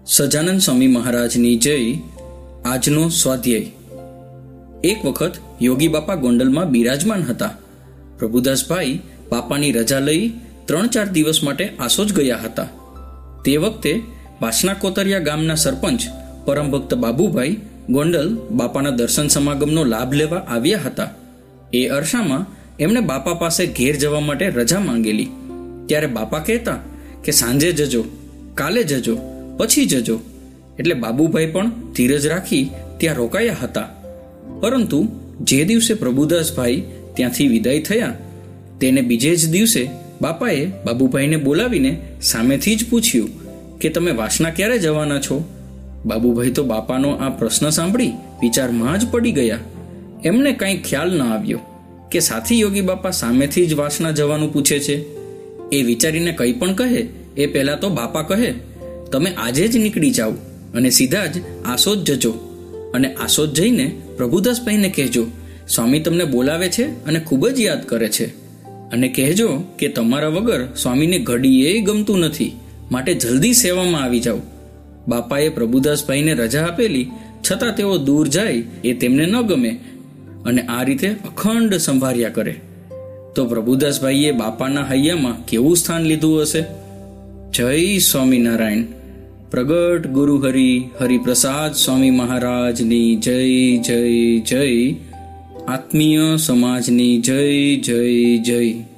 સજાનંદ સ્વામી મહારાજની જય. આજનો સ્વાધ્યાય. એક વખત યોગી બાપા ગોંડલમાં બિરાજમાન હતા. પ્રભુદાસભાઈ બાપાની રજા લઈ 3-4 દિવસ માટે આસોજ ગયા હતા. તે વખતે વાસણા કોતરિયા ગામના સરપંચ પરમભક્ત બાબુભાઈ ગોંડલ બાપાના દર્શન સમાગમનો લાભ લેવા આવ્યા હતા. એ અરસામાં એમણે બાપા પાસે ઘેર જવા માટે રજા માંગેલી. ત્યારે બાપા કહેતા કે સાંજે જજો, કાલે જજો, પછી જજો. એટલે બાબુભાઈ પણ ધીરજ રાખી ત્યાં રોકાયા હતા. પરંતુ જે દિવસે પ્રભુદાસભાઈ ત્યાંથી વિદાય થયા તેને બીજે જ દિવસે બાપાએ બાબુભાઈને બોલાવીને સામેથી જ પૂછ્યું કે તમે વાસણા ક્યારે જવાના છો? બાબુભાઈ તો બાપાનો આ પ્રશ્ન સાંભળી વિચારમાં જ પડી ગયા. એમને કાંઈ ખ્યાલ ન આવ્યો કે સાથી યોગી બાપા સામેથી જ વાસણા જવાનું પૂછે છે. એ વિચારીને કંઈ પણ કહે એ પહેલાં તો બાપા કહે, તમે આજે જ નીકળી જાઓ અને સીધા જ આસોજ જજો, અને આસોજ જઈને પ્રભુદાસભાઈને કહેજો સ્વામી તમને બોલાવે છે અને ખૂબ જ યાદ કરે છે, અને કહેજો કે તમારા વગર સ્વામીને ઘડીએ ગમતું નથી, માટે જલ્દી સેવામાં આવી જાઓ. બાપાએ પ્રભુદાસભાઈને રજા આપેલી છતાં તેઓ દૂર જાય એ તેમને ન ગમે અને આ રીતે અખંડ સંભાળ્યા કરે. તો પ્રભુદાસભાઈએ બાપાના હૈયામાં કેવું સ્થાન લીધું હશે? જય સ્વામિનારાયણ. પ્રગટ ગુરુ હરિપ્રસાદ સ્વામી મહારાજની જય જય જય. આત્મીય સમાજની જય જય જય.